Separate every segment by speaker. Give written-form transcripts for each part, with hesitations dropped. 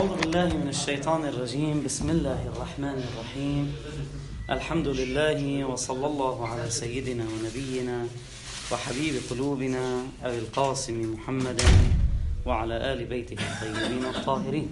Speaker 1: أعوذ بالله من الشيطان الرجيم. بسم الله الرحمن الرحيم. الحمد لله وصلى الله على سيدنا ونبينا وحبيب قلوبنا أبي القاسم محمد وعلى آل بيته الطيبين الطاهرين.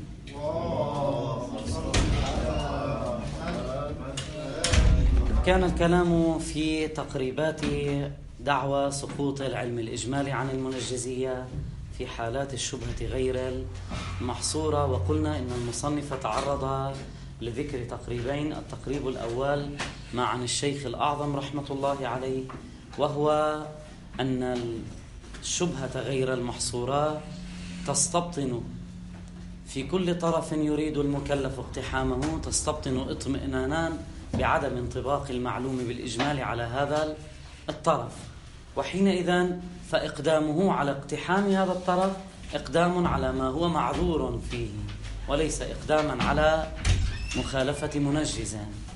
Speaker 1: كان الكلام في تقريبات دعوى سقوط العلم الإجمالي عن المنجزية في حالات الشبهة غير المحصورة، وقلنا إن المصنف تعرض لذكر تقريبين. التقريب الأول ما عن الشيخ الأعظم رحمة الله عليه، وهو أن الشبهة غير المحصورة تستبطن في كل طرف يريد المكلف اقتحامه، تستبطن اطمئنانا بعدم انطباق المعلوم بالإجمال على هذا الطرف، وحينئذ فإقدامه على اقتحام هذا الطرف إقدام على ما هو معذور فيه، وليس إقداما على مخالفة منجز.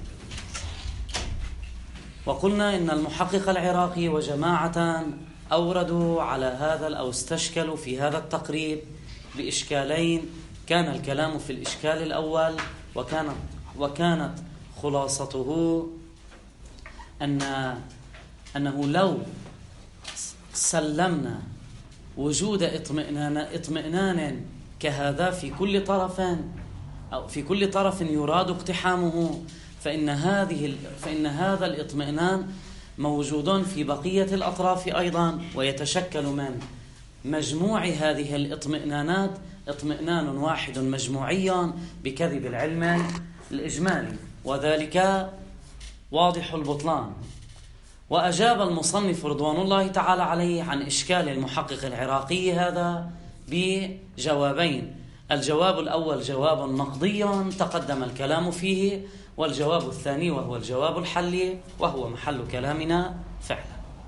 Speaker 1: وقلنا إن المحقق العراقي وجماعة أوردوا على هذا أو استشكلوا في هذا التقريب بإشكالين. كان الكلام في الإشكال الأول وكانت خلاصته أنه لو سلمنا وجود اطمئنان كهذا في كل طرف أو في كل طرف يراد اقتحامه، فإن هذا الاطمئنان موجود في بقية الأطراف أيضا، ويتشكل من مجموع هذه الاطمئنانات اطمئنان واحد مجموعي بكذب العلم الإجمالي، وذلك واضح البطلان. وأجاب المصنف رضوان الله تعالى عليه عن إشكال المحقق العراقي هذا بجوابين. الجواب الأول جواب نقضي تقدم الكلام فيه، والجواب الثاني وهو الجواب الحلي وهو محل كلامنا فعلا.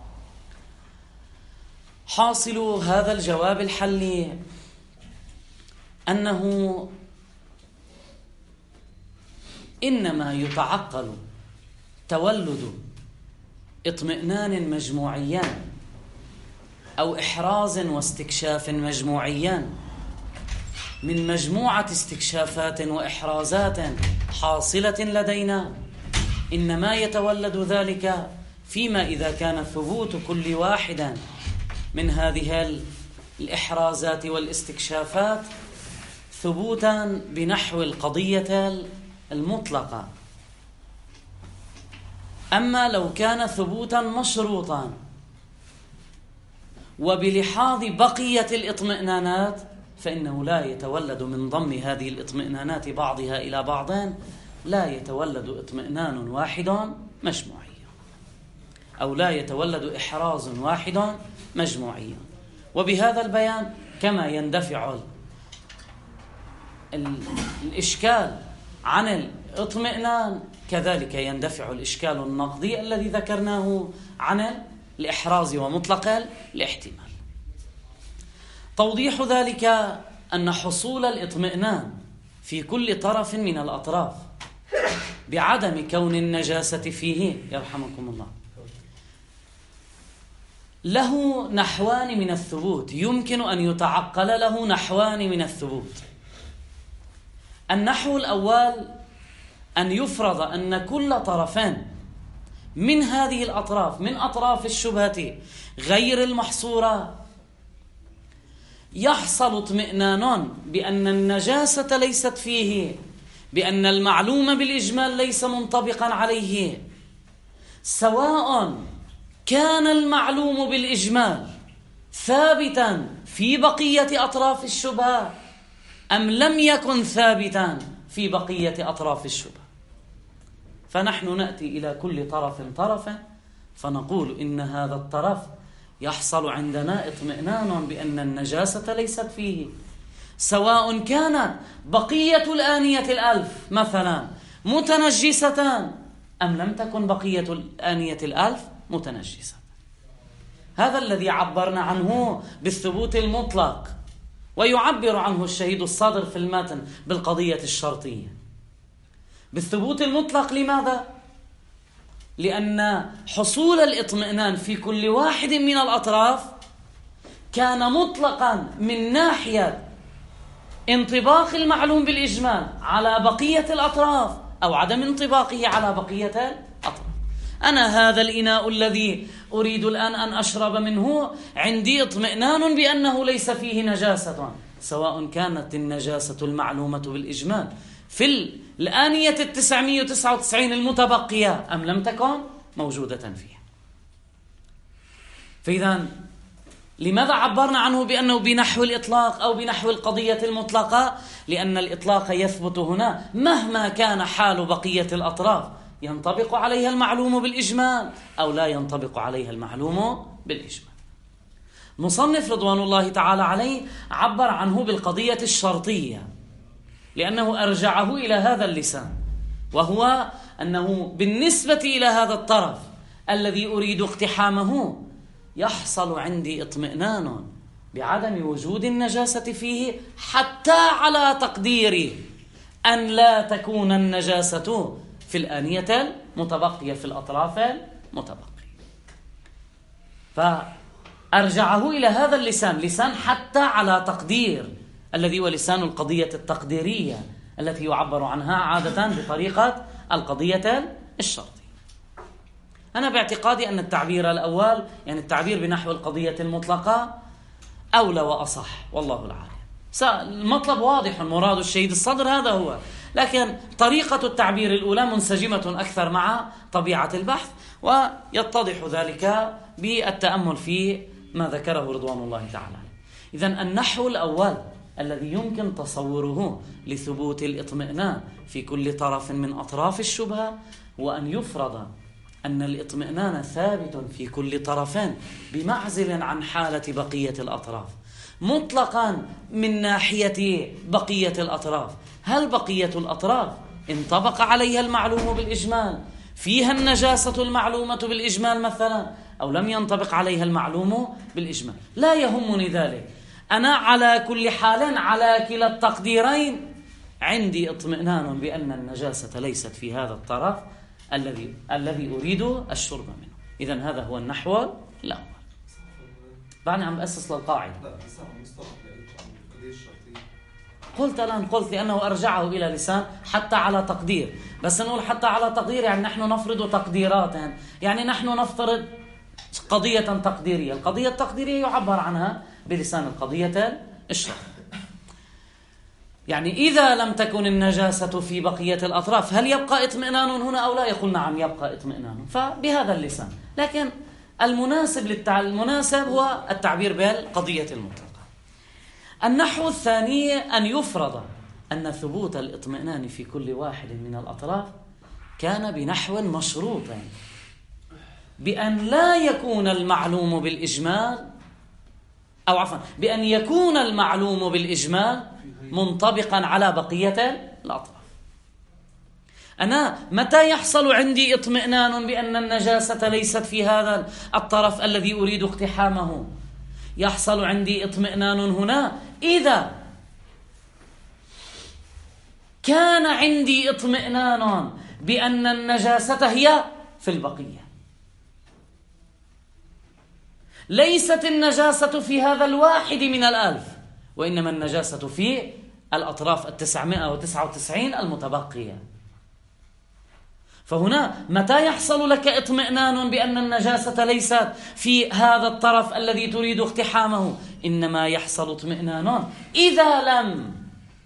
Speaker 1: حاصل هذا الجواب الحلي أنه إنما يتعقل تولد اطمئنان مجموعيان أو إحراز واستكشاف مجموعيان من مجموعة استكشافات وإحرازات حاصلة لدينا، إنما يتولد ذلك فيما إذا كان ثبوت كل واحد من هذه الإحرازات والاستكشافات ثبوتا بنحو القضية المطلقة. أما لو كان ثبوتا مشروطا وبلحاظ بقية الاطمئنانات فإنه لا يتولد من ضم هذه الاطمئنانات بعضها إلى بعض، لا يتولد اطمئنان واحد مجموعي، أو لا يتولد إحراز واحد مجموعي. وبهذا البيان كما يندفع الإشكال عن الاطمئنان كذلك يندفع الإشكال النقدي الذي ذكرناه عن الإحراز ومطلق الاحتمال. توضيح ذلك أن حصول الاطمئنان في كل طرف من الأطراف بعدم كون النجاسة فيه يرحمكم الله له نحوان من الثبوت، يمكن أن يتعقل له نحوان من الثبوت. النحو الأول أن يفرض أن كل طرفين من هذه الأطراف من أطراف الشبهة غير المحصورة يحصل اطمئنان بأن النجاسة ليست فيه، بأن المعلوم بالإجمال ليس منطبقا عليه، سواء كان المعلوم بالإجمال ثابتا في بقية أطراف الشبهة أم لم يكن ثابتا في بقية أطراف الشبهة. فنحن نأتي إلى كل طرف طرفا فنقول إن هذا الطرف يحصل عندنا اطمئنان بأن النجاسة ليست فيه، سواء كانت بقية الآنية الألف مثلا متنجسة أم لم تكن بقية الآنية الألف متنجسة. هذا الذي عبرنا عنه بالثبوت المطلق، ويعبر عنه الشهيد الصادر في المتن بالقضية الشرطية. بالثبوت المطلق لماذا؟ لأن حصول الاطمئنان في كل واحد من الأطراف كان مطلقا من ناحية انطباق المعلوم بالإجمال على بقية الأطراف أو عدم انطباقه على بقية الأطراف. أنا هذا الإناء الذي أريد الآن أن أشرب منه عندي اطمئنان بأنه ليس فيه نجاسة، سواء كانت النجاسة المعلومة بالإجمال في الآنية 999 المتبقية أم لم تكن موجودة فيها. فإذا لماذا عبرنا عنه بأنه بنحو الإطلاق أو بنحو القضية المطلقة؟ لأن الإطلاق يثبت هنا مهما كان حال بقية الأطراف، ينطبق عليها المعلوم بالإجمال أو لا ينطبق عليها المعلوم بالإجمال. مصنف رضوان الله تعالى عليه عبر عنه بالقضية الشرطية لأنه أرجعه إلى هذا اللسان، وهو أنه بالنسبة إلى هذا الطرف الذي أريد اقتحامه يحصل عندي اطمئنان بعدم وجود النجاسة فيه حتى على تقديري أن لا تكون النجاسة في الآنية المتبقية في الأطراف المتبقية. فأرجعه إلى هذا اللسان، لسان حتى على تقدير، الذي هو لسان القضية التقديرية التي يعبر عنها عادة بطريقة القضية الشرطية. أنا باعتقادي أن التعبير الأول، يعني التعبير بنحو القضية المطلقة، أولى وأصح، والله العالم. المطلب واضح، مراد الشهيد الصدر هذا هو، لكن طريقة التعبير الأولى منسجمة أكثر مع طبيعة البحث، ويتضح ذلك بالتأمل في ما ذكره رضوان الله تعالى. إذن النحو الأول الذي يمكن تصوره لثبوت الاطمئنان في كل طرف من أطراف الشبهة هو أن يفرض أن الاطمئنان ثابت في كل طرفين بمعزل عن حالة بقية الأطراف، مطلقا من ناحية بقية الأطراف. هل بقية الأطراف انطبق عليها المعلوم بالإجمال، فيها النجاسة المعلومة بالإجمال مثلا، أو لم ينطبق عليها المعلوم بالإجمال؟ لا يهمني ذلك، أنا على كل حال على كلا التقديرين عندي اطمئنان بأن النجاسة ليست في هذا الطرف الذي أريد الشرب منه. إذن هذا هو النحو الأول. بعدني عم بأسس للقاعدة. قلت لأنه أرجعه إلى لسان حتى على تقدير، بس نقول حتى على تقدير يعني نحن نفرض تقديرات، يعني نحن نفترض قضية تقديرية. القضية التقديرية يعبر عنها بلسان القضية الشرعية. يعني إذا لم تكن النجاسة في بقية الأطراف هل يبقى اطمئنان هنا أو لا؟ يقول نعم يبقى اطمئنان، فبهذا اللسان. لكن المناسب هو التعبير بالقضية المطلقة. النحو الثاني أن يفرض أن ثبوت الاطمئنان في كل واحد من الأطراف كان بنحو مشروط، بأن لا يكون المعلوم بالإجمال، أو عفوا بأن يكون المعلوم بالإجمال منطبقا على بقية الأطراف. أنا متى يحصل عندي اطمئنان بأن النجاسة ليست في هذا الطرف الذي أريد اقتحامه؟ يحصل عندي اطمئنان هنا إذا كان عندي اطمئنان بأن النجاسة هي في البقية، ليست النجاسة في هذا الواحد من 1000، وإنما النجاسة في الأطراف 999 المتبقية. فهنا متى يحصل لك اطمئنان بأن النجاسة ليست في هذا الطرف الذي تريد اقتحامه؟ إنما يحصل اطمئنان إذا لم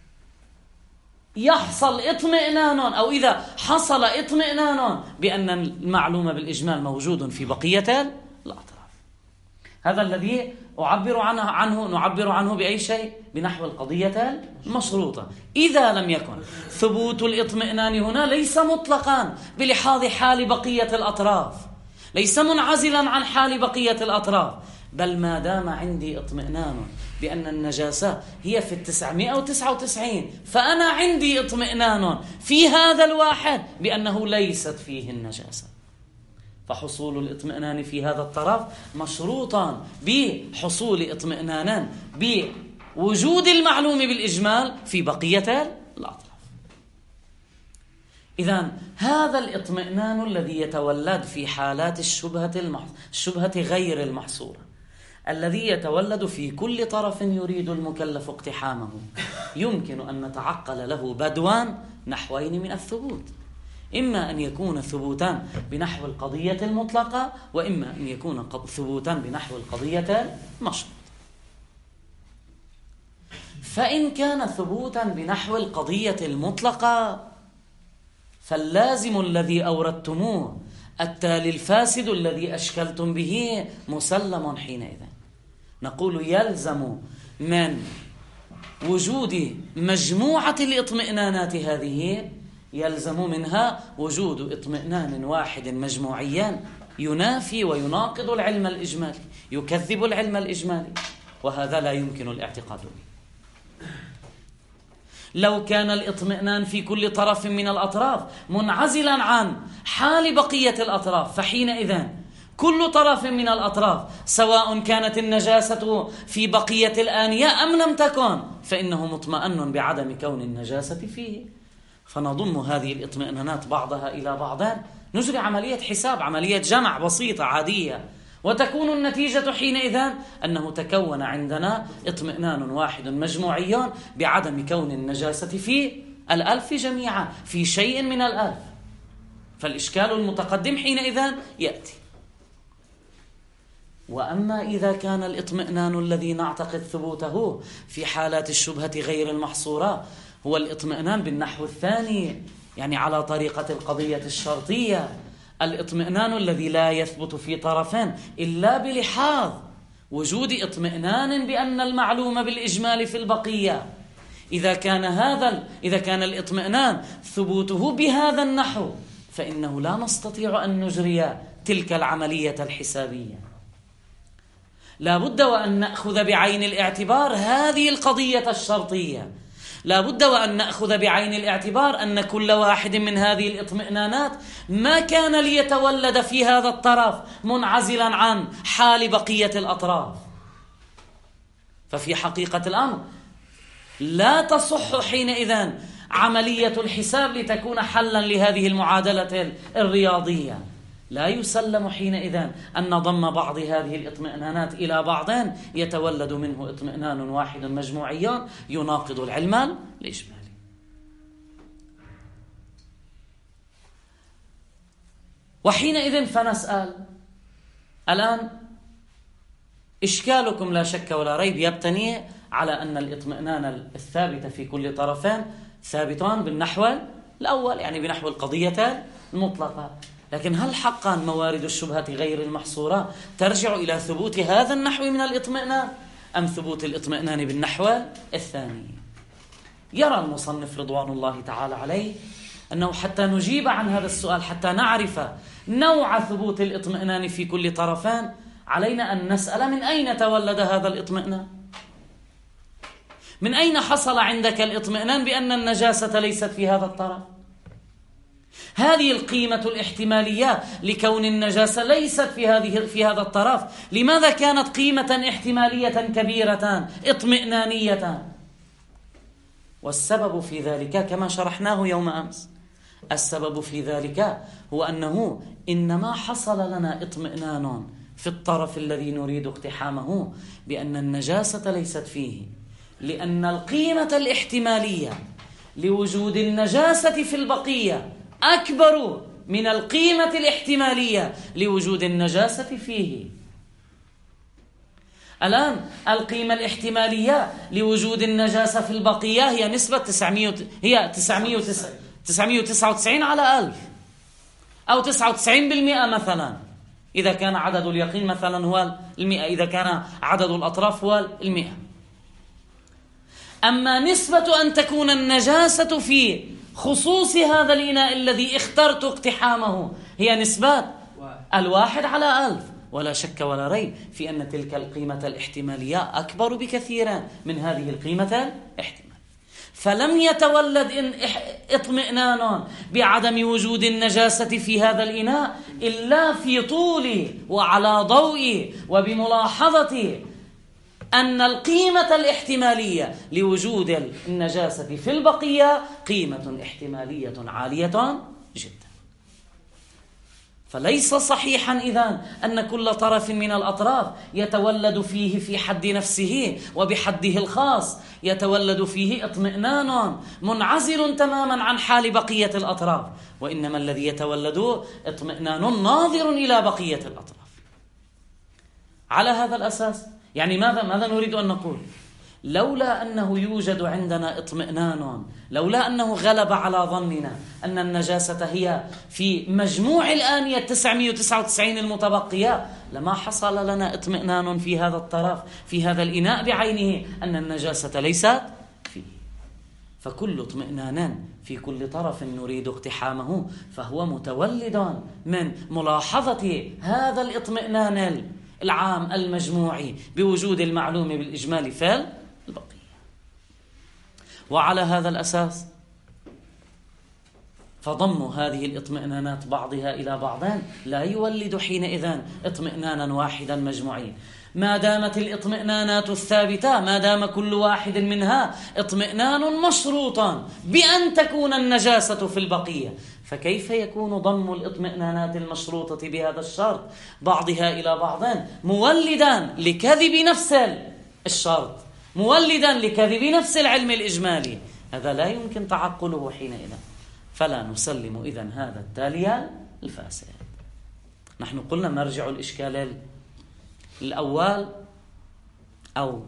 Speaker 1: يحصل اطمئنان، أو إذا حصل اطمئنان بأن المعلومة بالإجمال موجود في بقية الأطراف. هذا الذي نعبر عنه بأي شيء؟ بنحو القضية المشروطة. إذا لم يكن ثبوت الاطمئنان هنا ليس مطلقا بلحاظ حال بقية الأطراف، ليس منعزلا عن حال بقية الأطراف، بل ما دام عندي اطمئنان بأن النجاسة هي في 999 فأنا عندي اطمئنان في هذا الواحد بأنه ليست فيه النجاسة. فحصول الاطمئنان في هذا الطرف مشروطا بحصول اطمئنان بوجود المعلوم بالإجمال في بقية الأطراف. إذن هذا الاطمئنان الذي يتولد في حالات الشبهة غير المحصورة، الذي يتولد في كل طرف يريد المكلف اقتحامه يمكن أن نتعقل له بدوان نحوين من الثبوت، إما أن يكون ثبوتان بنحو القضية المطلقة، وإما أن يكون ثبوتان بنحو القضية المشروطة. فإن كان ثبوتا بنحو القضية المطلقة فاللازم الذي أوردتموه التالي الفاسد الذي أشكلتم به مسلم حينئذ. نقول يلزم من وجود مجموعة الاطمئنانات هذه، يلزم منها وجود اطمئنان واحد مجموعيا ينافي ويناقض العلم الإجمالي، يكذب العلم الإجمالي، وهذا لا يمكن الاعتقاد به. لو كان الاطمئنان في كل طرف من الأطراف منعزلا عن حال بقية الأطراف، فحينئذ كل طرف من الأطراف سواء كانت النجاسة في بقية الآنية أم لم تكن فإنه مطمئن بعدم كون النجاسة فيه. فنضم هذه الاطمئنانات بعضها إلى بعض، نجري عملية حساب، عملية جمع بسيطة عادية، وتكون النتيجة حينئذ أنه تكون عندنا اطمئنان واحد مجموعي بعدم كون النجاسة في الألف جميعا، في شيء من الألف. فالإشكال المتقدم حينئذ يأتي. وأما إذا كان الاطمئنان الذي نعتقد ثبوته في حالات الشبهة غير المحصورة هو الاطمئنان بالنحو الثاني، يعني على طريقة القضية الشرطية، الاطمئنان الذي لا يثبت في طرفين إلا بلحاظ وجود اطمئنان بأن المعلوم بالإجمال في البقية، إذا كان الاطمئنان ثبوته بهذا النحو فإنه لا نستطيع أن نجري تلك العملية الحسابية. لا بد وأن نأخذ بعين الاعتبار هذه القضية الشرطية، لا بد وأن نأخذ بعين الاعتبار أن كل واحد من هذه الاطمئنانات ما كان ليتولد في هذا الطرف منعزلا عن حال بقية الأطراف. ففي حقيقة الأمر لا تصح حينئذ عملية الحساب لتكون حلا لهذه المعادلة الرياضية. لا يسلم حينئذ أن نضم بعض هذه الاطمئنانات إلى بعض يتولد منه اطمئنان واحد مجموعي يناقض العلم الإجمالي. وحينئذ فنسأل الآن، إشكالكم لا شك ولا ريب يبتني على أن الاطمئنان الثابت في كل طرفين ثابتان بالنحو الأول، يعني بنحو القضية المطلقة. لكن هل حقا موارد الشبهة غير المحصورة ترجع إلى ثبوت هذا النحو من الاطمئنان أم ثبوت الاطمئنان بالنحو الثاني؟ يرى المصنف رضوان الله تعالى عليه أنه حتى نجيب عن هذا السؤال، حتى نعرف نوع ثبوت الاطمئنان في كل طرفان، علينا أن نسأل من أين تولد هذا الاطمئنان؟ من أين حصل عندك الاطمئنان بأن النجاسة ليست في هذا الطرف؟ هذه القيمة الاحتمالية لكون النجاسة ليست في هذا الطرف، لماذا كانت قيمة احتمالية كبيرة اطمئنانية؟ والسبب في ذلك كما شرحناه يوم أمس، السبب في ذلك هو أنه إنما حصل لنا اطمئنان في الطرف الذي نريد اقتحامه بأن النجاسة ليست فيه، لأن القيمة الاحتمالية لوجود النجاسة في البقية أكبر من القيمة الاحتمالية لوجود النجاسة فيه. الآن القيمة الاحتمالية لوجود النجاسة في البقية هي نسبة 999 على 1000 أو 99% مثلا، إذا كان عدد اليقين مثلا هو 100، إذا كان عدد الأطراف هو 100. أما نسبة أن تكون النجاسة في خصوص هذا الإناء الذي اخترت اقتحامه هي نسبة 1 على 1000، ولا شك ولا ريب في أن تلك القيمة الاحتمالية أكبر بكثير من هذه القيمة الاحتمالية. فلم يتولد اطمئنان بعدم وجود النجاسة في هذا الإناء إلا في طول وعلى ضوء وبملاحظة أن القيمة الاحتمالية لوجود النجاسة في البقية قيمة احتمالية عالية جدا. فليس صحيحا إذن أن كل طرف من الأطراف يتولد فيه في حد نفسه وبحده الخاص يتولد فيه اطمئنان منعزل تماما عن حال بقية الأطراف، وإنما الذي يتولد اطمئنان ناظر إلى بقية الأطراف. على هذا الأساس يعني ماذا نريد أن نقول؟ لولا أنه يوجد عندنا اطمئنان، لولا أنه غلب على ظننا أن النجاسة هي في مجموع الآنية 999 المتبقية، لما حصل لنا اطمئنان في هذا الطرف في هذا الإناء بعينه أن النجاسة ليست فيه. فكل اطمئنان في كل طرف نريد اقتحامه فهو متولد من ملاحظة هذا الاطمئنان العام المجموعي بوجود المعلوم بالإجمال في البقية. وعلى هذا الأساس فضم هذه الاطمئنانات بعضها إلى بعضين لا يولد حينئذ اطمئنانا واحدا مجموعيا. ما دامت الاطمئنانات الثابتة، ما دام كل واحد منها اطمئنان مشروطا بأن تكون النجاسة في البقية، فكيف يكون ضم الاطمئنانات المشروطة بهذا الشرط بعضها إلى بعضين مولدا لكذب نفس الشرط، مولدا لكذب نفس العلم الإجمالي؟ هذا لا يمكن تعقله حينئذ. فلا نسلم إذن هذا التالي الفاسد. نحن قلنا مرجع الإشكال الأول أو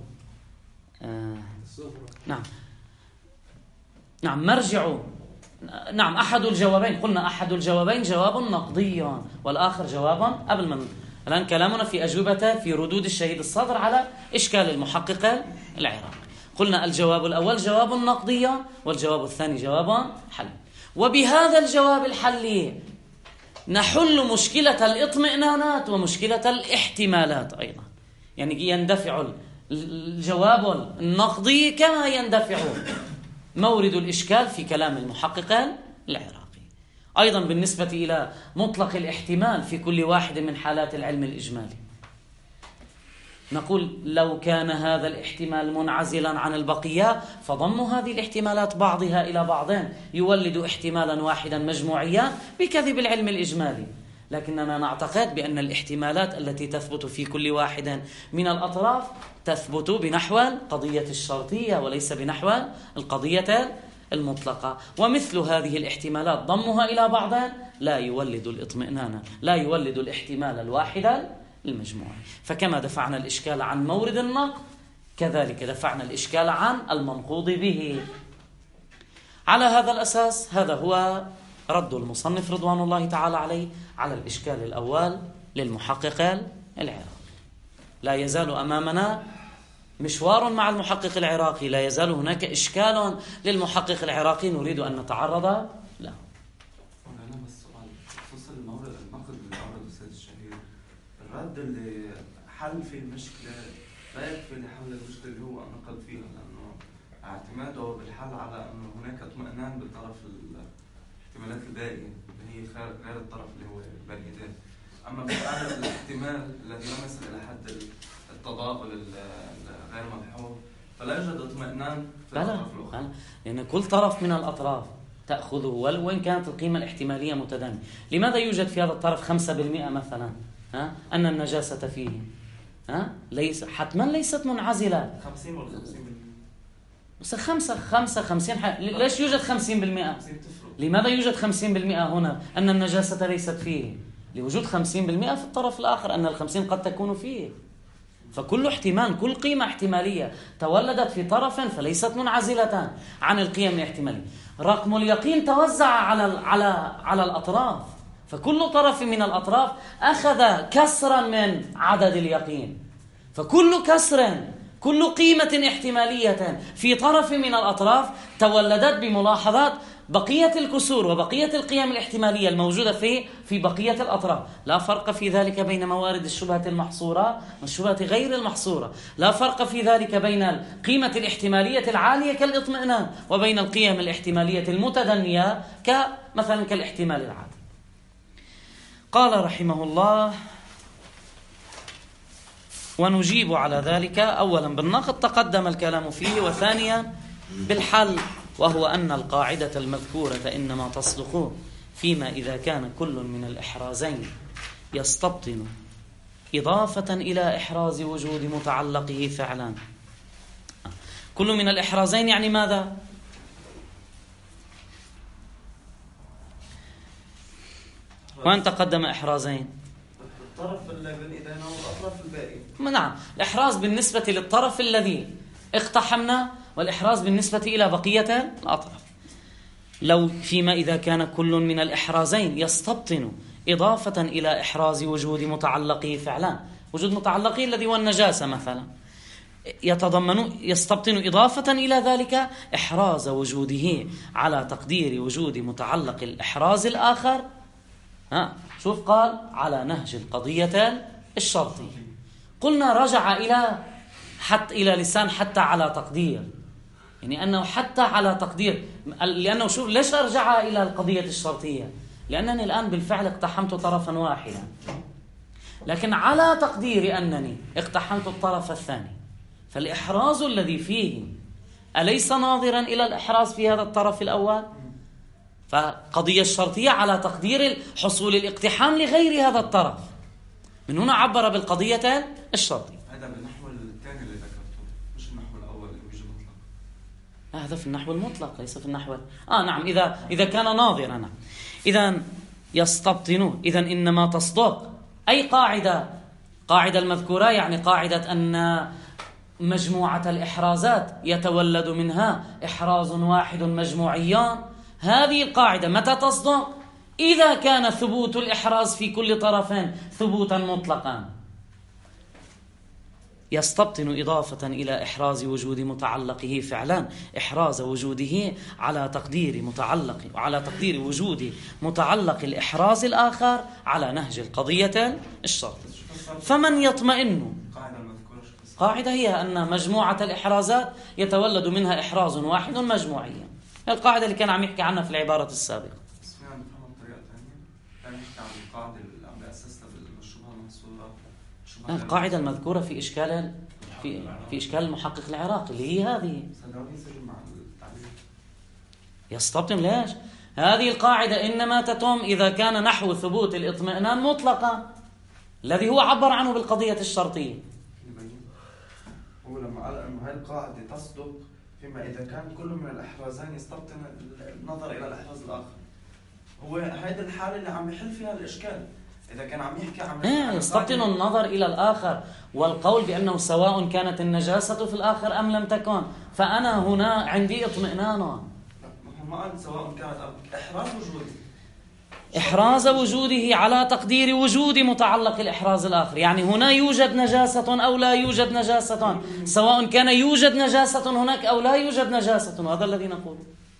Speaker 1: نعم أحد الجوابين، قلنا أحد الجوابين جواب نقضي والآخر جواب الآن كلامنا في أجوبة في ردود الشهيد الصدر على إشكال المحقق العراقي. قلنا الجواب الأول جواب نقضي والجواب الثاني جواب حل. وبهذا الجواب الحلي نحل مشكلة الاطمئنانات ومشكلة الاحتمالات أيضا. يعني يندفع الجواب النقضي كما يندفع مورد الإشكال في كلام المحقق العراقي. أيضا بالنسبة إلى مطلق الاحتمال في كل واحد من حالات العلم الإجمالي نقول لو كان هذا الاحتمال منعزلا عن البقية فضم هذه الاحتمالات بعضها إلى بعضين يولد احتمالا واحدا مجموعيا بكذب العلم الإجمالي. لكننا نعتقد بأن الاحتمالات التي تثبت في كل واحد من الأطراف تثبت بنحو القضية الشرطية وليس بنحو القضية المطلقة. ومثل هذه الاحتمالات ضمها إلى بعضها لا يولد الاطمئنان، لا يولد الاحتمال الواحد المجموعي. فكما دفعنا الإشكال عن مورد النقد كذلك دفعنا الإشكال عن المنقوض به. على هذا الأساس هذا هو رد المصنف رضوان الله تعالى عليه على الإشكال الأول للمحقق العراقي. لا يزال أمامنا مشوار مع المحقق العراقي، لا يزال هناك إشكال للمحقق العراقي نريد أن نتعرض له.
Speaker 2: أنا بس سؤال بخصوص المورد النقد اللي أورد الأستاذ الشهيد، الرد اللي حل في المشكلة لا يكفي لحل المشكلة اللي هو نقد فيها، لأنه اعتماده بالحل على أنه هناك اطمئنان بالطرف الاحتمالات الباقية اللي هي غير الطرف اللي هو باقي. أما بالنسبة الاحتمال الذي يصل إلى حد التضاؤل غير ملحوظ فلا يوجد اطمئنان في الطرف الأخرى.
Speaker 1: لأن كل طرف من الأطراف تأخذه وإن كانت القيمة الاحتمالية متدانية. لماذا يوجد في هذا الطرف 5% مثلا أن النجاسة فيه؟ ليس حتما ليست منعزلة
Speaker 2: 50 ولا 50%.
Speaker 1: بس 50 ليش يوجد 50%؟ لماذا يوجد 50% هنا أن النجاسة ليست فيه؟ لوجود 50% في الطرف الآخر أن 50 قد تكون فيه. فكل احتمال، كل قيمة احتمالية تولدت في طرف فليست منعزلة عن القيم الاحتمالية. رقم اليقين توزع على الأطراف، فكل طرف من الأطراف أخذ كسرا من عدد اليقين. فكل كسر، كل قيمة احتمالية في طرف من الأطراف تولدت بملاحظات بقية الكسور وبقية القيم الاحتمالية الموجودة في بقية الأطراف. لا فرق في ذلك بين موارد الشبهة المحصورة والشبهة غير المحصورة. لا فرق في ذلك بين القيمة الاحتمالية العالية كالاطمئنان وبين القيم الاحتمالية المتدنية مثلا كالاحتمال العادي. قال رحمه الله: ونجيب على ذلك أولا بالنقد تقدم الكلام فيه، وثانيا بالحل، وهو أن القاعدة المذكورة إنما تصدق فيما إذا كان كل من الإحرازين يستبطن إضافة إلى إحراز وجود متعلقه فعلا. كل من الإحرازين يعني ماذا؟ وين تقدم إحرازين؟
Speaker 2: الطرف الذي إذا والأطراف الباقي.
Speaker 1: نعم، الإحراز بالنسبة للطرف الذي اقتحمنا، والإحراز بالنسبة إلى بقية الأطراف. لو فيما إذا كان كل من الإحرازين يستبطن إضافة إلى إحراز وجود متعلقه فعلا، وجود متعلقه الذي هو النجاسة مثلا، يستبطن إضافة إلى ذلك إحراز وجوده على تقدير وجود متعلق الإحراز الآخر. شوف قال على نهج القضية الشرطي. قلنا رجع إلى لسان حتى على تقدير، يعني أنه حتى على تقدير، لأنه شوف ليش أرجع إلى القضية الشرطية؟ لأنني الآن بالفعل اقتحمت طرفا واحدا، لكن على تقدير أنني اقتحمت الطرف الثاني، فالإحراز الذي فيه أليس ناظرا إلى الإحراز في هذا الطرف الأول؟ فقضية الشرطية على تقدير حصول الاقتحام لغير هذا الطرف، من هنا عبر بالقضية الشرطية.
Speaker 2: هذا بالنحو الثاني اللي ذكرته، مش النحو الأول اللي بيجي مطلق.
Speaker 1: هذا في النحو المطلق ليس في النحو نعم، إذا كان ناظرا. نعم. إذا يستبطنون، إذا إنما تصدق أي قاعدة المذكورة، يعني قاعدة أن مجموعة الإحرازات يتولد منها إحراز واحد مجموعيان. هذه القاعدة متى تصدق؟ إذا كان ثبوت الإحراز في كل طرفين ثبوتا مطلقا. يستبطن إضافة إلى إحراز وجود متعلقه فعلا إحراز وجوده على تقدير وجود متعلق الإحراز الآخر على نهج القضية الشرطية. فمن يطمئن، قاعدة هي أن مجموعة الإحرازات يتولد منها إحراز واحد مجموعيا، القاعدة اللي كان عم يحكي عنها في العبارة السابقة.
Speaker 2: بس فينا نفهمها بطريقة ثانية، يعني نحكي عن القاعدة اللي عم بأسسها بالشبهة المحصورة.
Speaker 1: القاعدة المذكورة في إشكال المحقق العراقي اللي هي هذه. يستبطن ليش؟ هذه القاعدة إنما تتم إذا كان نحو ثبوت الإطمئنان مطلقا، الذي هو عبر عنه بالقضية الشرطية.
Speaker 2: هو لما قال أنه هذه القاعدة تصدق فيما إذا كان كل من الإحرازين يستبطن النظر إلى الإحراز الآخر، هو هذا الحالة اللي عم يحل فيها الإشكال. إذا كان عم يحكي عن
Speaker 1: يستبطن النظر إلى الآخر، والقول بأنه سواء كانت النجاسة في الآخر أم لم تكن، فأنا هنا عندي اطمئنان.
Speaker 2: ما قال سواء كانت
Speaker 1: إحراز وجوده على تقدير وجود متعلق الإحراز الآخر، يعني هنا يوجد نجاسة أو لا يوجد نجاسة، سواء كان يوجد نجاسة هناك أو لا يوجد نجاسة، هذا الذي نقول.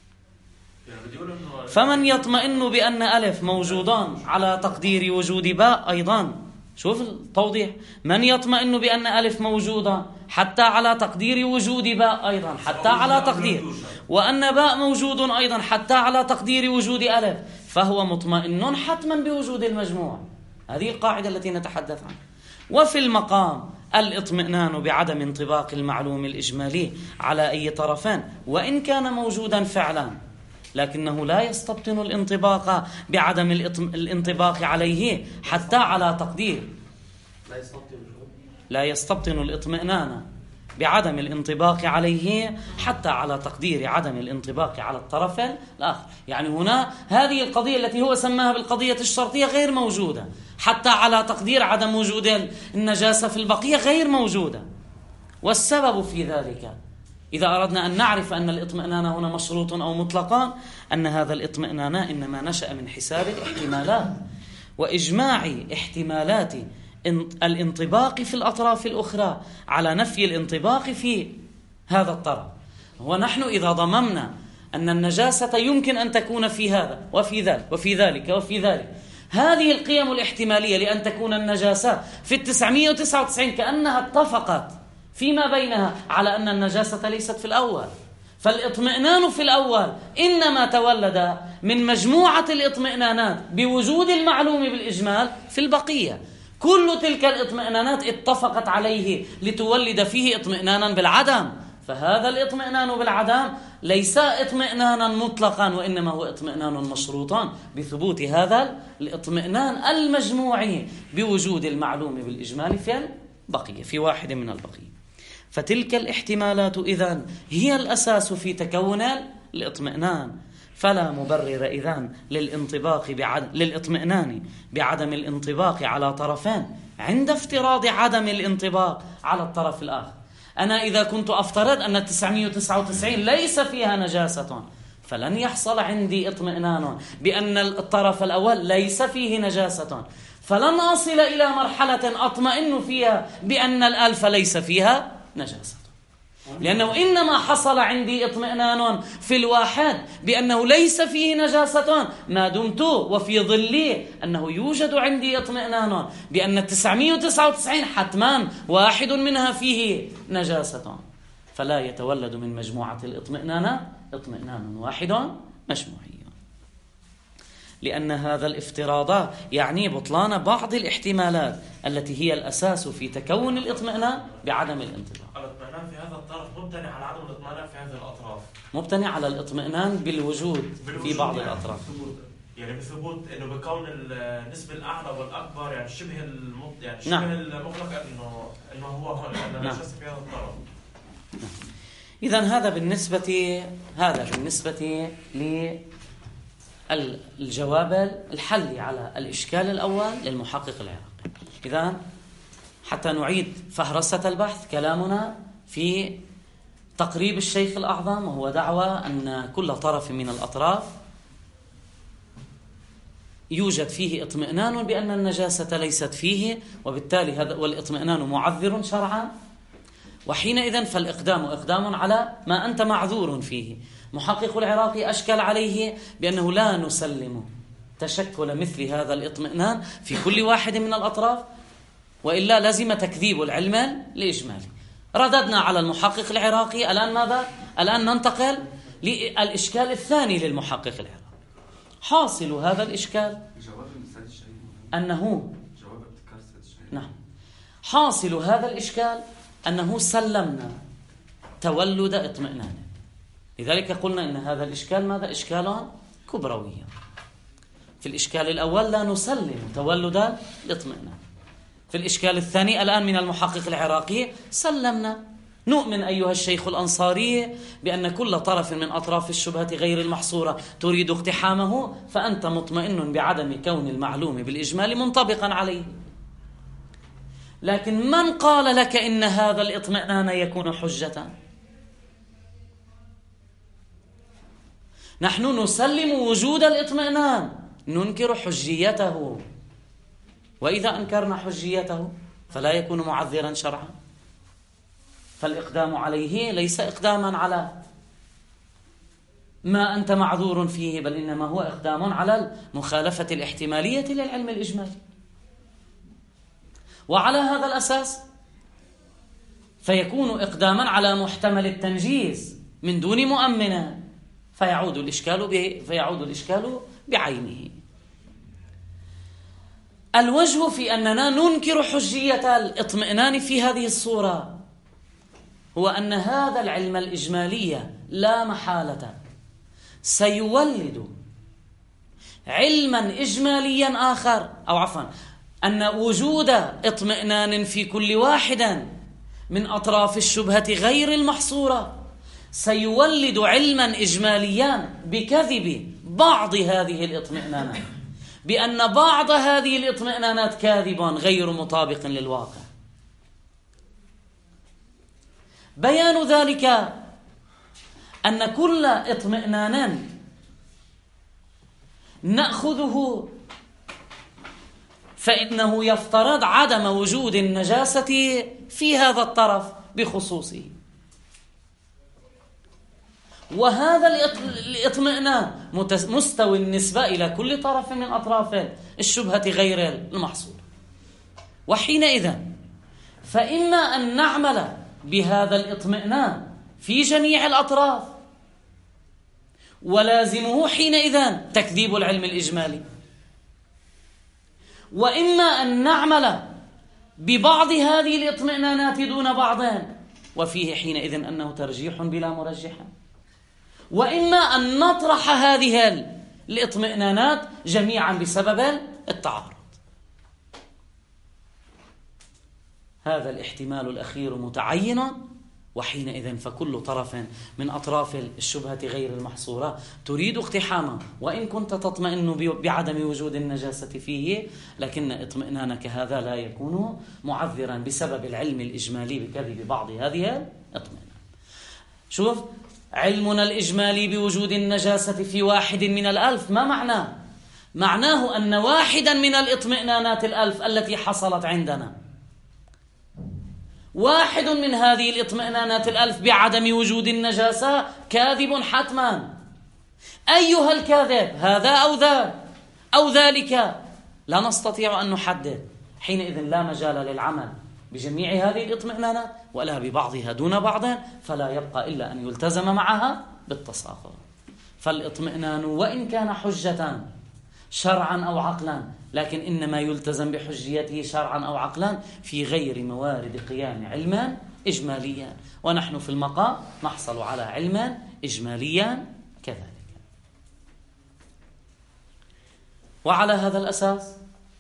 Speaker 1: فمن يطمئن بأن ألف موجودان على تقدير وجود باء أيضا، شوف التوضيح، من يطمئن بأن ألف موجودة حتى على تقدير وجود باء أيضا حتى على تقدير، وأن باء موجود أيضا حتى على تقدير وجود ألف، فهو مطمئن حتما بوجود المجموع. هذه القاعدة التي نتحدث عنها. وفي المقام الاطمئنان بعدم انطباق المعلوم الإجمالي على أي طرفين وإن كان موجودا فعلا، لكنه لا يستبطن الانطباق بعدم الانطباق عليه حتى على تقدير، لا يستبطن الاطمئنان بعدم الانطباق عليه حتى على تقدير عدم الانطباق على الطرف الآخر. يعني هنا هذه القضية التي هو سماها بالقضية الشرطية غير موجودة، حتى على تقدير عدم وجود النجاسة في البقية غير موجودة. والسبب في ذلك إذا أردنا أن نعرف أن الاطمئنان هنا مشروط أو مطلقان، أن هذا الاطمئنان إنما نشأ من حساب الاحتمالات وإجماع احتمالات الانطباق في الأطراف الأخرى على نفي الانطباق في هذا الطرف. ونحن إذا ضممنا أن النجاسة يمكن أن تكون في هذا وفي ذلك وفي ذلك وفي ذلك، هذه القيم الاحتمالية لأن تكون النجاسة في 999 كأنها اتفقت فيما بينها على أن النجاسة ليست في الأول. فالاطمئنان في الأول إنما تولد من مجموعة الاطمئنانات بوجود المعلوم بالإجمال في البقية. كل تلك الاطمئنانات اتفقت عليه لتولد فيه اطمئنانا بالعدم، فهذا الاطمئنان بالعدم ليس اطمئنانا مطلقا، وإنما هو اطمئنان مشروطا بثبوت هذا الاطمئنان المجموعي بوجود المعلوم بالإجمال في البقية، في واحد من البقية. فتلك الاحتمالات إذن هي الأساس في تكون الاطمئنان، فلا مبرر إذن للاطمئنان بعدم الانطباق على طرفين عند افتراض عدم الانطباق على الطرف الآخر. أنا إذا كنت أفترض أن 999 ليس فيها نجاسة، فلن يحصل عندي اطمئنان بأن الطرف الأول ليس فيه نجاسة، فلن أصل إلى مرحلة أطمئن فيها بأن 1000 ليس فيها نجاسة، لأنه إنما حصل عندي اطمئنان في الواحد بأنه ليس فيه نجاسة ما دمت وفي ظلي أنه يوجد عندي اطمئنان بأن 999 حتما واحد منها فيه نجاسة، فلا يتولد من مجموعة الاطمئنان اطمئنان واحد مجموعي، لأن هذا الافتراض يعني بطلان بعض الاحتمالات التي هي الأساس في تكون الاطمئنان بعدم الانطباق.
Speaker 3: الاطمئنان في هذا الطرف مبتني على عدم الاطمئنان في هذه الأطراف،
Speaker 1: مبتني على الاطمئنان بالوجود في بعض الأطراف،
Speaker 3: يعني بثبوت انه بكون النسبة الأعلى والأكبر، يعني شبه
Speaker 1: نعم.
Speaker 3: المغلق انه هو هون لأن
Speaker 1: نعم.
Speaker 3: في هذا الطرف.
Speaker 1: إذن هذا بالنسبة للجواب الحل على الإشكال الأول للمحقق العراقي. إذن حتى نعيد فهرسة البحث، كلامنا في تقريب الشيخ الأعظم، وهو دعوى أن كل طرف من الأطراف يوجد فيه اطمئنان بأن النجاسة ليست فيه، وبالتالي هذا والاطمئنان معذر شرعا، وحينئذ فالإقدام إقدام على ما أنت معذور فيه. محقق العراقي أشكل عليه بأنه لا نسلم تشكل مثل هذا الاطمئنان في كل واحد من الأطراف، وإلا لزم تكذيب العلم الإجمالي. رددنا على المحقق العراقي. الآن ماذا؟ الآن ننتقل للإشكال الثاني للمحقق العراقي. حاصل هذا الإشكال أنه نعم، حاصل هذا الإشكال أنه سلمنا تولد اطمئنان. لذلك قلنا إن هذا الإشكال ماذا؟ إشكال كبروي. في الإشكال الأول لا نسلم تولد الاطمئنان، في الإشكال الثاني الآن من المحقق العراقي سلمنا. نؤمن أيها الشيخ الأنصاري بأن كل طرف من أطراف الشبهة غير المحصورة تريد اقتحامه، فأنت مطمئن بعدم كون المعلوم بالإجمال منطبقا عليه. لكن من قال لك إن هذا الاطمئنان يكون حجة؟ نحن نسلم وجود الاطمئنان، ننكر حجيته، وإذا أنكرنا حجيته فلا يكون معذرا شرعا. فالإقدام عليه ليس إقداما على ما أنت معذور فيه، بل إنما هو إقدام على المخالفة الاحتمالية للعلم الإجمالي. وعلى هذا الأساس فيكون إقداما على محتمل التنجيز من دون مؤمنة، فيعود الإشكال بعينه. الوجه في أننا ننكر حجية الاطمئنان في هذه الصورة هو أن هذا العلم الإجمالي لا محالة سيولد علما إجماليا آخر، أو عفوا أن وجود اطمئنان في كل واحد من أطراف الشبهة غير المحصورة سيولد علما إجماليا بكذب بعض هذه الاطمئنانات، بأن بعض هذه الاطمئنانات كاذب غير مطابق للواقع. بيان ذلك أن كل اطمئنان نأخذه فإنه يفترض عدم وجود النجاسة في هذا الطرف بخصوصه، وهذا الاطمئنان مستوي النسبة إلى كل طرف من أطراف الشبهة غير المحصور. وحينئذ فإما أن نعمل بهذا الاطمئنان في جميع الأطراف، ولازمه حينئذ تكذيب العلم الإجمالي، وإما أن نعمل ببعض هذه الاطمئنانات دون بعض، وفيه حينئذ أنه ترجيح بلا مرجح، وإما أن نطرح هذه الاطمئنانات جميعا بسبب التعارض. هذا الاحتمال الأخير متعين، وحينئذ فكل طرف من أطراف الشبهة غير المحصورة تريد اقتحامها، وإن كنت تطمئن بعدم وجود النجاسة فيه، لكن اطمئنانك هذا لا يكون معذرا بسبب العلم الإجمالي بكذب بعض هذه الاطمئنان. شوف، علمنا الإجمالي بوجود النجاسة في 1 من 1000 ما معناه؟ معناه أن 1 من الاطمئنانات 1000 التي حصلت عندنا، 1 من هذه الاطمئنانات 1000 بعدم وجود النجاسة كاذب حتما. أيها الكاذب، هذا أو ذاك أو ذلك؟ لا نستطيع أن نحدد. حينئذ لا مجال للعمل بجميع هذه الاطمئنانات ولا ببعضها دون بعض، فلا يبقى إلا أن يلتزم معها بالتصاغر. فالاطمئنان وإن كان حجة شرعا أو عقلا، لكن إنما يلتزم بحجيته شرعا أو عقلا في غير موارد قيام علما إجماليا، ونحن في المقام نحصل على علما إجماليا كذلك. وعلى هذا الأساس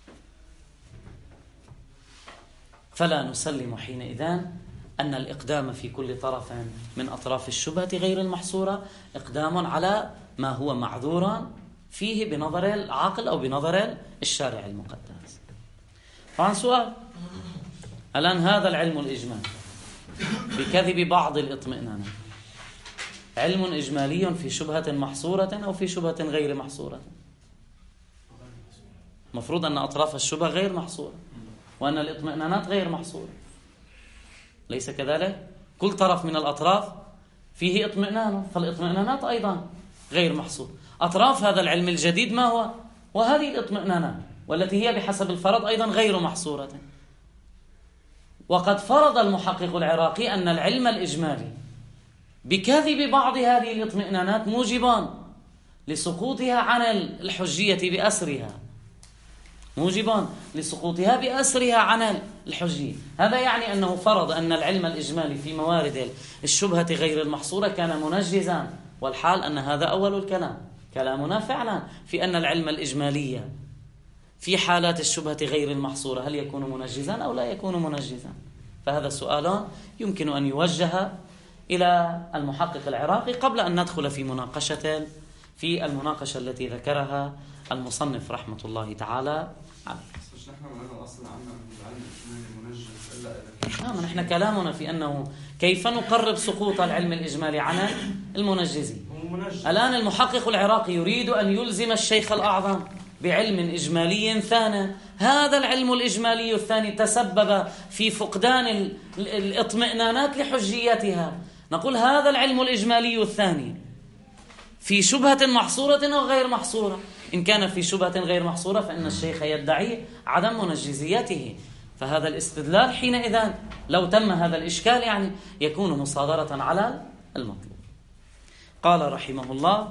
Speaker 1: فلا نسلم حينئذ أن الإقدام في كل طرف من أطراف الشبهة غير المحصورة إقدام على ما هو معذور فيه بنظر العقل أو بنظر الشارع المقدس. طبعا سؤال، الآن هذا العلم الإجمالي بكذب بعض الاطمئنان علم إجمالي في شبهة محصورة أو في شبهة غير محصورة؟ مفروض أن أطراف الشبهة غير محصورة وأن الاطمئنانات غير محصورة، ليس كذلك؟ كل طرف من الأطراف فيه اطمئنان، فالاطمئنانات أيضا غير محصورة. أطراف هذا العلم الجديد ما هو؟ وهذه الاطمئنانات، والتي هي بحسب الفرض أيضا غير محصورة. وقد فرض المحقق العراقي أن العلم الإجمالي بكذب بعض هذه الاطمئنانات موجبان لسقوطها عن الحجية بأسرها، موجبان لسقوطها بأسرها عن الحجية. هذا يعني أنه فرض أن العلم الإجمالي في موارد الشبهة غير المحصورة كان منجزا، والحال أن هذا أول الكلام. كلامنا فعلا في أن العلم الإجمالي في حالات الشبهة غير المحصورة هل يكون منجزا أو لا يكون منجزا؟ فهذا سؤال يمكن أن يوجه إلى المحقق العراقي قبل أن ندخل في المناقشة التي ذكرها المصنف رحمة الله تعالى عليه. نحن كلامنا في أنه كيف نقرب سقوط العلم الإجمالي عن المنجزين. الآن المحقق العراقي يريد أن يلزم الشيخ الأعظم بعلم إجمالي ثاني. هذا العلم الإجمالي الثاني تسبب في فقدان الاطمئنانات لحجيتها. نقول هذا العلم الإجمالي الثاني في شبهة محصورة أو غير محصورة. إن كان في شبهة غير محصورة فإن الشيخ يدعي عدم منجزيته، فهذا الاستدلال حينئذ لو تم هذا الإشكال يعني يكون مصادرة على المطلوب. قال رحمه الله: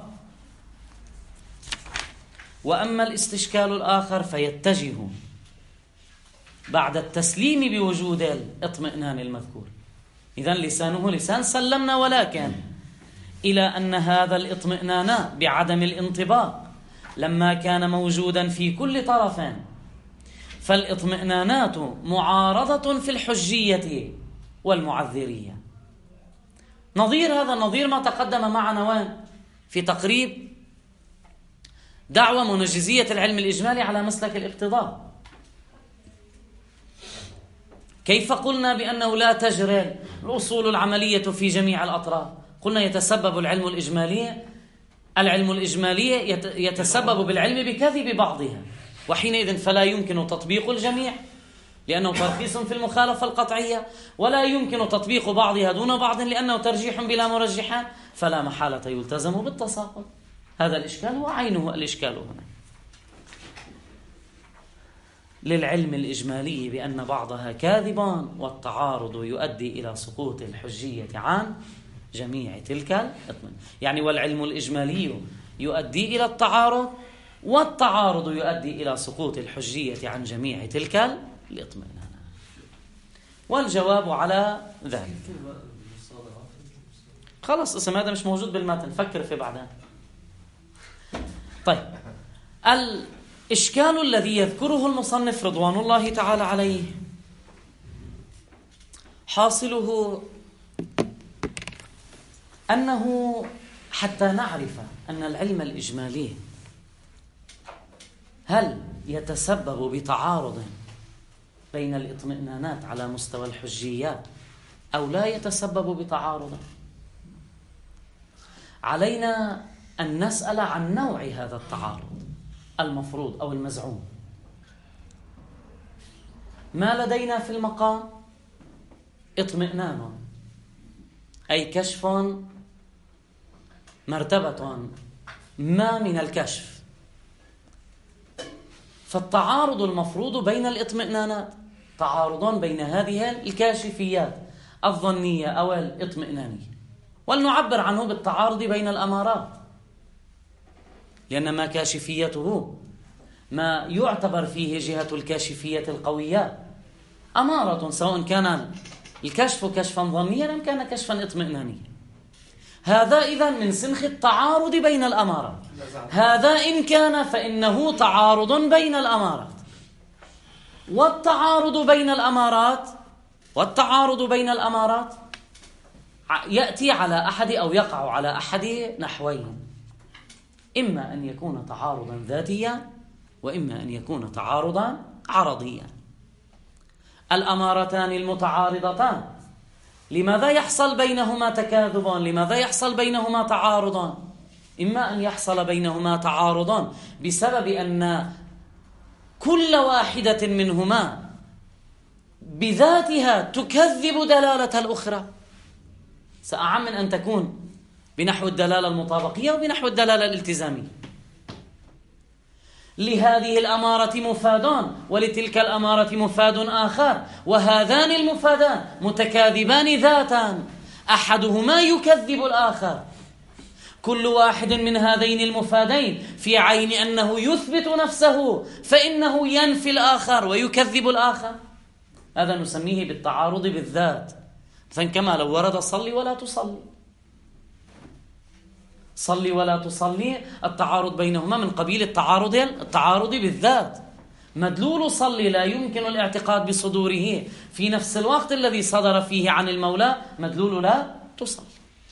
Speaker 1: وأما الاستشكال الآخر فيتجه بعد التسليم بوجود الاطمئنان المذكور. إذن لسانه لسان سلمنا، ولكن إلى أن هذا الاطمئنان بعدم الانطباق لما كان موجودا في كل طرف فالاطمئنانات معارضة في الحجية والمعذرية. نظير هذا النظير ما تقدم معنا وين في تقريب دعوة منجزية العلم الإجمالي على مسلك الاقتضاء. كيف قلنا بأنه لا تجري الأصول العملية في جميع الأطراف؟ قلنا يتسبب العلم الإجمالي يتسبب بالعلم بكذب بعضها، وحينئذ فلا يمكن تطبيق الجميع لأنه ترخيص في المخالفة القطعية، ولا يمكن تطبيق بعضها دون بعض لأنه ترجيح بلا مرجحان، فلا محالة يلتزم بالتساقط. هذا الإشكال هو عينه الإشكال هنا. للعلم الإجمالي بأن بعضها كاذبان والتعارض يؤدي إلى سقوط الحجية عن جميع تلك الاطمئنان. يعني والعلم الإجمالي يؤدي إلى التعارض، والتعارض يؤدي إلى سقوط الحجية عن جميع تلك الاطمئنان. والجواب على ذلك خلص اسم هذا مش موجود بالمتن، فكر فيه بعدين. طيب، الإشكال الذي يذكره المصنف رضوان الله تعالى عليه حاصله أنه حتى نعرف أن العلم الإجمالي هل يتسبب بتعارض بين الاطمئنانات على مستوى الحجيات أو لا يتسبب بتعارض، علينا أن نسأل عن نوع هذا التعارض المفروض أو المزعوم. ما لدينا في المقام اطمئنان، أي كشف مرتبة ما من الكشف، فالتعارض المفروض بين الاطمئنانات تعارض بين هذه الكاشفيات الظنية أو الاطمئنانية، ولنعبر عنه بالتعارض بين الأمارات، لأن ما كاشفيته ما يعتبر فيه جهة الكاشفية القوية أمارة، سواء كان الكشف كشفا ظنيا أم كان كشفا اطمئنانيا. هذا إذن من سنخ التعارض بين الأمارات. هذا إن كان فإنه تعارض بين الأمارات، والتعارض بين الأمارات يأتي على أحد أو يقع على أحد نحوين، إما أن يكون تعارضا ذاتيا وإما أن يكون تعارضا عرضيا. الأمارتان المتعارضتان لماذا يحصل بينهما تكاذب؟ لماذا يحصل بينهما تعارض؟ إما أن يحصل بينهما تعارض بسبب أن كل واحدة منهما بذاتها تكذب دلالة الأخرى، سأعم من أن تكون بنحو الدلالة المطابقية وبنحو الدلالة الالتزامية. لهذه الأمارة مفادان ولتلك الأمارة مفاد آخر، وهذان المفادان متكاذبان ذاتان، أحدهما يكذب الآخر. كل واحد من هذين المفادين في عين أنه يثبت نفسه فإنه ينفي الآخر ويكذب الآخر. هذا نسميه بالتعارض بالذات، كما لو ورد صلي ولا تصلي، صلي ولا تصلي، التعارض بينهما من قبيل التعارض بالذات. مدلول صلي لا يمكن الاعتقاد بصدوره في نفس الوقت الذي صدر فيه عن المولى مدلول لا تصلي.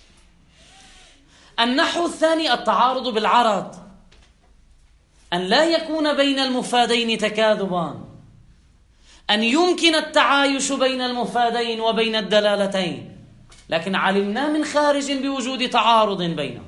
Speaker 1: النحو الثاني التعارض بالعرض، أن لا يكون بين المفادين تكاذبان، أن يمكن التعايش بين المفادين وبين الدلالتين، لكن علمنا من خارج بوجود تعارض بينهم،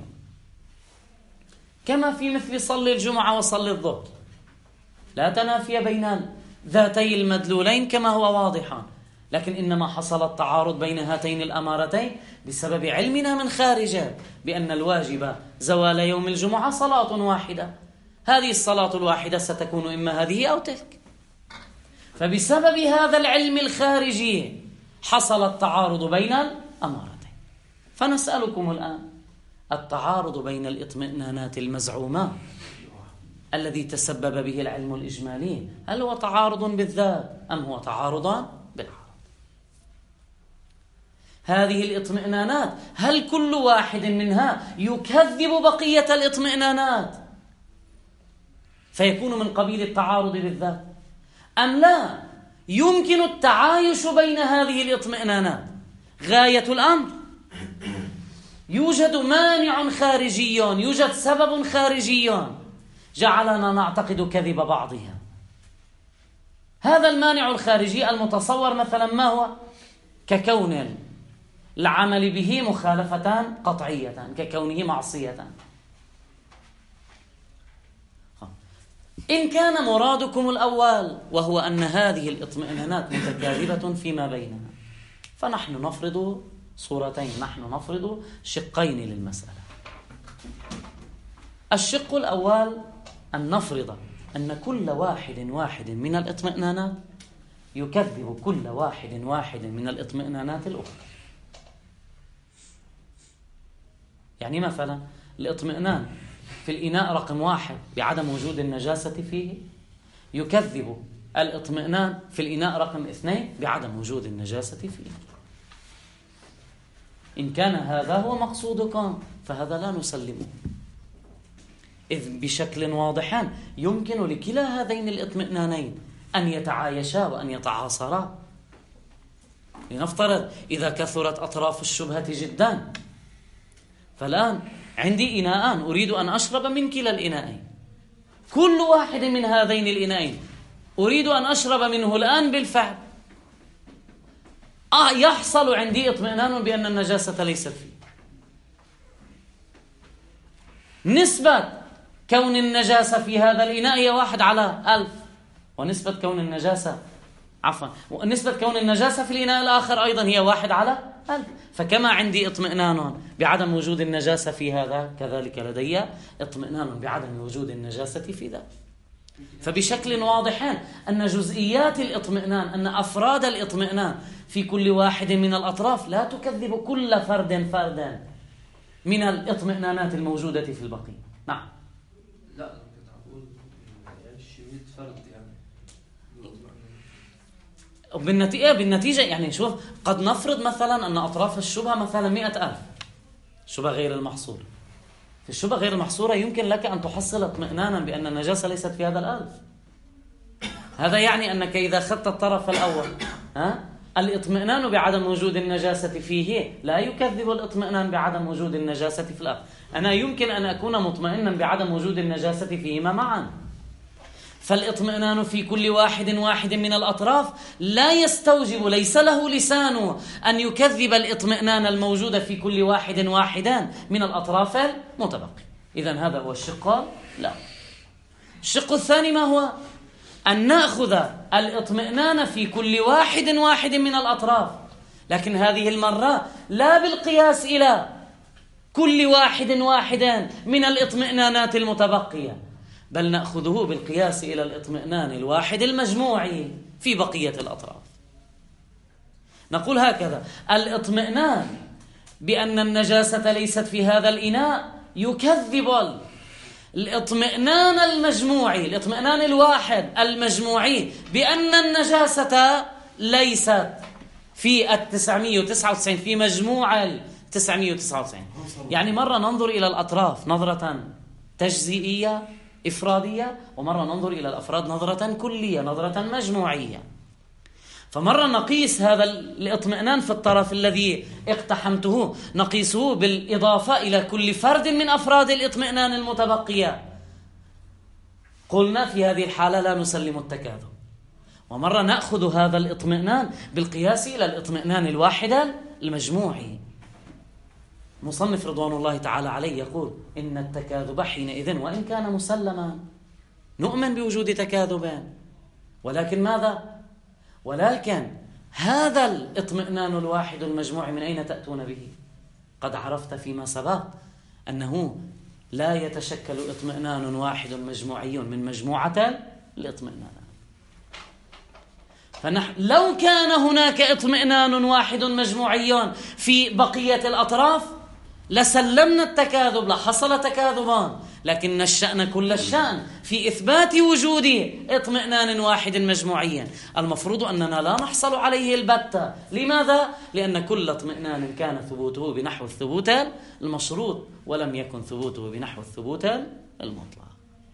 Speaker 1: كما في مثل صلي الجمعة وصلي الظهر، لا تنافي بين ذاتي المدلولين كما هو واضح، لكن إنما حصل التعارض بين هاتين الأمارتين بسبب علمنا من خارج بأن الواجب زوال يوم الجمعة صلاة واحدة، هذه الصلاة الواحدة ستكون إما هذه أو تلك، فبسبب هذا العلم الخارجي حصل التعارض بين الأمارتين. فنسألكم الآن، التعارض بين الاطمئنانات المزعومة الذي تسبب به العلم الإجمالي، هل هو تعارض بالذات أم هو تعارض بالعرض؟ هذه الاطمئنانات هل كل واحد منها يكذب بقية الاطمئنانات فيكون من قبيل التعارض بالذات، أم لا يمكن التعايش بين هذه الاطمئنانات؟ غاية الأمر يوجد مانع خارجي، يوجد سبب خارجي جعلنا نعتقد كذب بعضها. هذا المانع الخارجي المتصور مثلا ما هو؟ ككون العمل به مخالفتان قطعيتان، ككونه معصية. إن كان مرادكم الأول وهو أن هذه الاطمئنانات متكاذبة فيما بيننا، فنحن نفرض صورتين، نحن نفرض شقين للمسألة. الشق الأول أن نفرض أن كل واحد من الاطمئنانات يكذب كل واحد من الاطمئنانات الأخرى. يعني مثلا الاطمئنان في الإناء رقم 1 بعدم وجود النجاسة فيه يكذب الاطمئنان في الإناء رقم 2 بعدم وجود النجاسة فيه. إن كان هذا هو مقصودكم فهذا لا نسلمه، إذ بشكل واضح يمكن لكلا هذين الاطمئنانين أن يتعايشا وأن يتعاصرا. لنفترض إذا كثرت أطراف الشبهة جدا، فالآن عندي إناءان أريد أن أشرب من كلا الإناءين، كل واحد من هذين الإناءين أريد أن أشرب منه الآن بالفعل، يحصل عندي اطمئنان بأن النجاسة ليست فيه. نسبة كون النجاسة في هذا الإناء هي 1/1000، ونسبة كون النجاسة نسبة كون النجاسة في الإناء الآخر أيضا هي 1/1000. فكما عندي اطمئنان بعدم وجود النجاسة في هذا، كذلك لدي اطمئنان بعدم وجود النجاسة في ذا. فبشكل واضح أن جزئيات الاطمئنان، أن أفراد الاطمئنان في كل واحد من الأطراف لا تكذب كل فرد فردا من الاطمئنانات الموجودة في البقية. نعم.
Speaker 4: لا كنت أقول يعني 100 فرد يعني
Speaker 1: بالنتيجة يعني شوف، قد نفرض مثلا أن أطراف الشبهة مثلا 100,000 شبهة غير المحصورة. في الشبهة غير المحصورة يمكن لك أن تحصل اطمئنانا بأن النجاسة ليست في هذا 1000. هذا يعني أنك إذا أخذت الطرف الأول الاطمئنان بعدم وجود النجاسة فيه لا يكذب الاطمئنان بعدم وجود النجاسة في الآخر. أنا يمكن أن أكون مطمئنا بعدم وجود النجاسة فيهما معا. فالاطمئنان في كل واحد من الأطراف لا يستوجب، ليس له لسان أن يكذب الاطمئنان الموجود في كل واحد من الأطراف المتبقية. إذن هذا هو الشق لا. الشق الثاني ما هو؟ أن نأخذ الاطمئنان في كل واحد من الأطراف، لكن هذه المرة لا بالقياس إلى كل واحد من الاطمئنانات المتبقية، بل نأخذه بالقياس إلى الاطمئنان الواحد المجموعي في بقية الأطراف. نقول هكذا: الاطمئنان بأن النجاسة ليست في هذا الإناء يكذب الاطمئنان المجموعي، الاطمئنان الواحد المجموعي بأن النجاسة ليست في 999 في مجموع 999. يعني مرة ننظر إلى الأطراف نظرة تجزئية إفرادية، ومرة ننظر إلى الأفراد نظرة كلية نظرة مجموعية. فمرة نقيس هذا الاطمئنان في الطرف الذي اقتحمته نقيسه بالإضافة إلى كل فرد من أفراد الاطمئنان المتبقية، قلنا في هذه الحالة لا نسلم التكاذب. ومرة نأخذ هذا الاطمئنان بالقياس إلى الاطمئنان الواحد المجموعي. مصنف رضوان الله تعالى عليه يقول: إن التكاذب حينئذ وإن كان مسلما، نؤمن بوجود تكاذب، ولكن ماذا؟ ولكن هذا الاطمئنان الواحد المجموع من أين تأتون به؟ قد عرفت فيما سبق أنه لا يتشكل اطمئنان واحد مجموعي من مجموعة الاطمئنان. لو كان هناك اطمئنان واحد مجموعي في بقية الأطراف لسلمنا التكاذب، لحصل تكاذبان، لكن الشأن كل الشأن في إثبات وجود اطمئنان واحد مجموعي. المفروض أننا لا نحصل عليه البتة. لماذا؟ لأن كل اطمئنان كان ثبوته بنحو الثبوت المشروط، ولم يكن ثبوته بنحو الثبوت المطلق.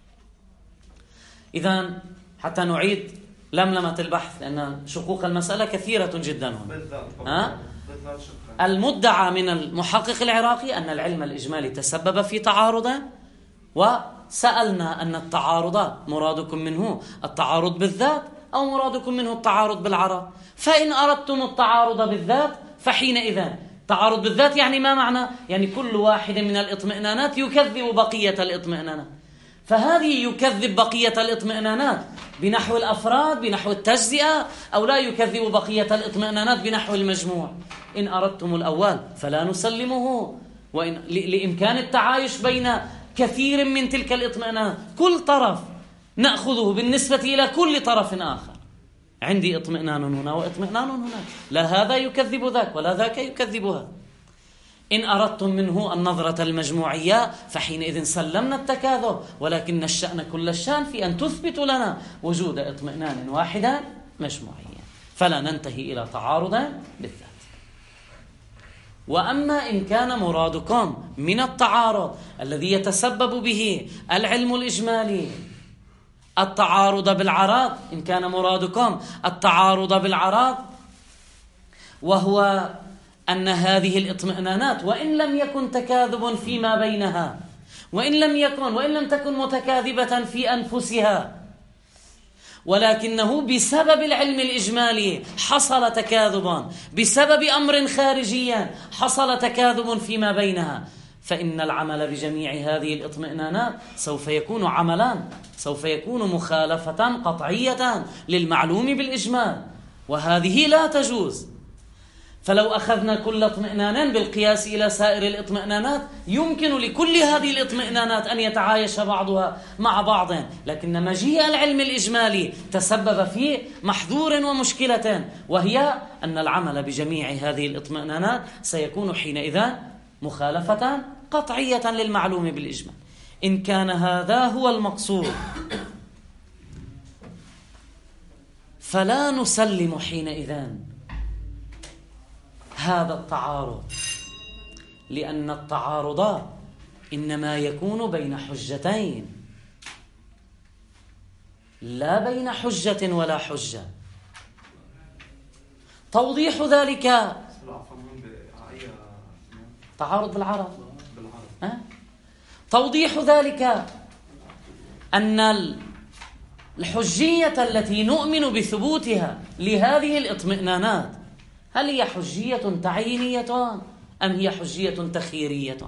Speaker 1: إذن حتى نعيد لملمة البحث، لأن شقوق المسألة كثيرة جدا هنا. المدعى من المحقق العراقي أن العلم الإجمالي تسبب في تعارض، وسألنا أن التعارض مرادكم منه التعارض بالذات أو مرادكم منه التعارض بالعرض؟ فإن أردتم التعارض بالذات فحينئذ تعارض بالذات يعني ما معنى؟ يعني كل واحد من الاطمئنانات يكذب بقية الاطمئنانات، فهذه يكذب بقية الاطمئنانات بنحو الأفراد بنحو التجزئة، أو لا يكذب بقية الاطمئنانات بنحو المجموع. إن أردتم الأول فلا نسلمه، وإن لإمكان التعايش بين كثير من تلك الاطمئنانات كل طرف نأخذه بالنسبة إلى كل طرف آخر. عندي اطمئنان هنا واطمئنان هنا، لا هذا يكذب ذاك ولا ذاك يكذب هذا. إن أردتم منه النظرة المجموعية فحينئذ سلمنا التكاذب، ولكن الشأن كل الشأن في أن تثبت لنا وجود اطمئنان واحدا مجموعيا، فلا ننتهي إلى تعارض بالذات. وأما إن كان مرادكم من التعارض الذي يتسبب به العلم الإجمالي التعارض بالعرض، إن كان مرادكم التعارض بالعرض، وهو أن هذه الاطمئنانات وإن لم يكن تكاذب فيما بينها، وإن لم تكن متكاذبة في أنفسها، ولكنه بسبب العلم الإجمالي حصل تكاذب، بسبب أمر خارجي حصل تكاذب فيما بينها، فإن العمل بجميع هذه الاطمئنانات سوف يكون مخالفة قطعية للمعلوم بالإجمال، وهذه لا تجوز. فلو أخذنا كل اطمئنان بالقياس إلى سائر الاطمئنانات يمكن لكل هذه الاطمئنانات أن يتعايش بعضها مع بعض، لكن مجيء العلم الإجمالي تسبب في محذور ومشكلة، وهي أن العمل بجميع هذه الاطمئنانات سيكون حينئذ مخالفة قطعية للمعلوم بالإجمال. إن كان هذا هو المقصود فلا نسلم حينئذ هذا التعارض، لأن التعارض إنما يكون بين حجتين لا بين حجة ولا حجة. توضيح ذلك تعارض بالعرض. توضيح ذلك أن الحجية التي نؤمن بثبوتها لهذه الاطمئنانات هل هي حجية تعيينية أم هي حجية تخييرية؟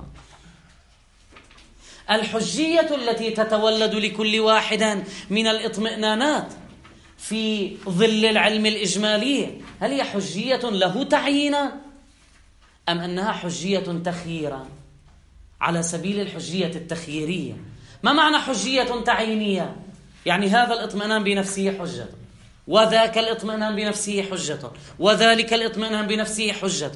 Speaker 1: الحجية التي تتولد لكل واحد من الاطمئنانات في ظل العلم الإجمالي هل هي حجية له تعيينا أم أنها حجية تخييرا على سبيل الحجية التخييرية؟ ما معنى حجية تعيينية؟ يعني هذا الاطمئنان بنفسه حجة، وذاك الاطمئنان بنفسه حجة، وذلك الاطمئنان بنفسه حجة.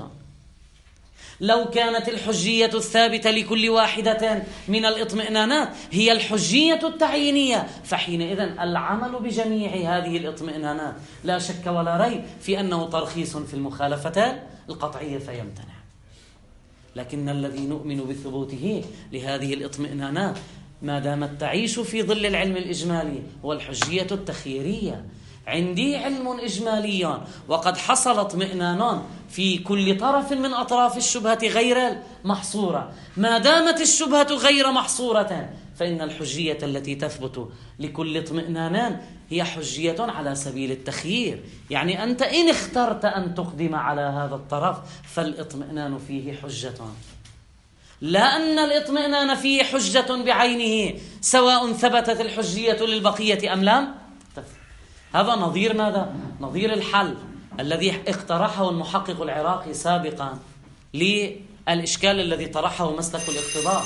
Speaker 1: لو كانت الحجية الثابتة لكل واحدة من الاطمئنانات هي الحجية التعيينية فحينئذ العمل بجميع هذه الاطمئنانات لا شك ولا ريب في أنه ترخيص في المخالفة القطعية فيمتنع. لكن الذي نؤمن بثبوته لهذه الاطمئنانات ما دامت تعيش في ظل العلم الإجمالي هو الحجية التخييرية. عندي علم إجمالي وقد حصل اطمئنان في كل طرف من أطراف الشبهة غير محصورة، ما دامت الشبهة غير محصورة فإن الحجية التي تثبت لكل اطمئنان هي حجية على سبيل التخيير. يعني أنت إن اخترت أن تقدم على هذا الطرف فالاطمئنان فيه حجة، لا أن الاطمئنان فيه حجة بعينه سواء ثبتت الحجية للبقية أم لم تثبت. هذا نظير ماذا؟ نظير الحل الذي اقترحه المحقق العراقي سابقا للإشكال الذي طرحه مسلك الاقتضاء.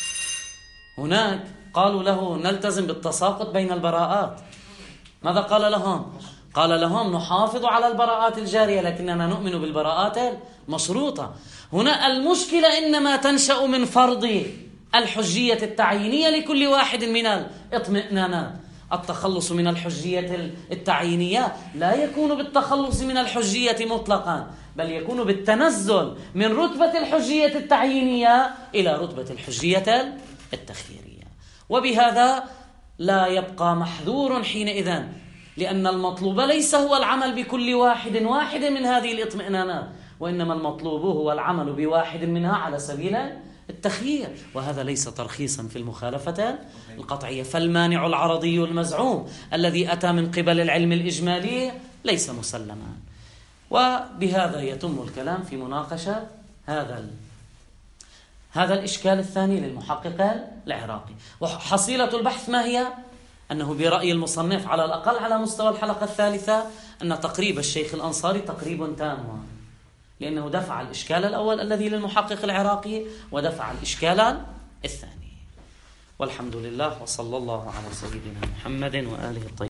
Speaker 1: هناك قالوا له نلتزم بالتساقط بين البراءات. ماذا قال لهم؟ قال لهم نحافظ على البراءات الجارية لكننا نؤمن بالبراءات المشروطة. هنا المشكلة إنما تنشأ من فرض الحجية التعيينية لكل واحد من الاطمئنانات. التخلص من الحجية التعيينية لا يكون بالتخلص من الحجية مطلقا، بل يكون بالتنزل من رتبة الحجية التعيينية إلى رتبة الحجية التخييرية. وبهذا لا يبقى محذور حينئذ، لأن المطلوب ليس هو العمل بكل واحد من هذه الاطمئنانات، وإنما المطلوب هو العمل بواحد منها على سبيل التخيير، وهذا ليس ترخيصا في المخالفة القطعية. فالمانع العرضي المزعوم الذي أتى من قبل العلم الإجمالي ليس مسلما. وبهذا يتم الكلام في مناقشة هذا الإشكال الثاني للمحقق العراقي. وحصيلة البحث ما هي؟ أنه برأي المصنف على الأقل على مستوى الحلقة الثالثة أن تقريب الشيخ الأنصاري تقريب تام، لأنه دفع الإشكال الأول الذي للمحقق العراقي ودفع الإشكال الثاني. والحمد لله وصلى الله على سيدنا محمد وآله الطيبين.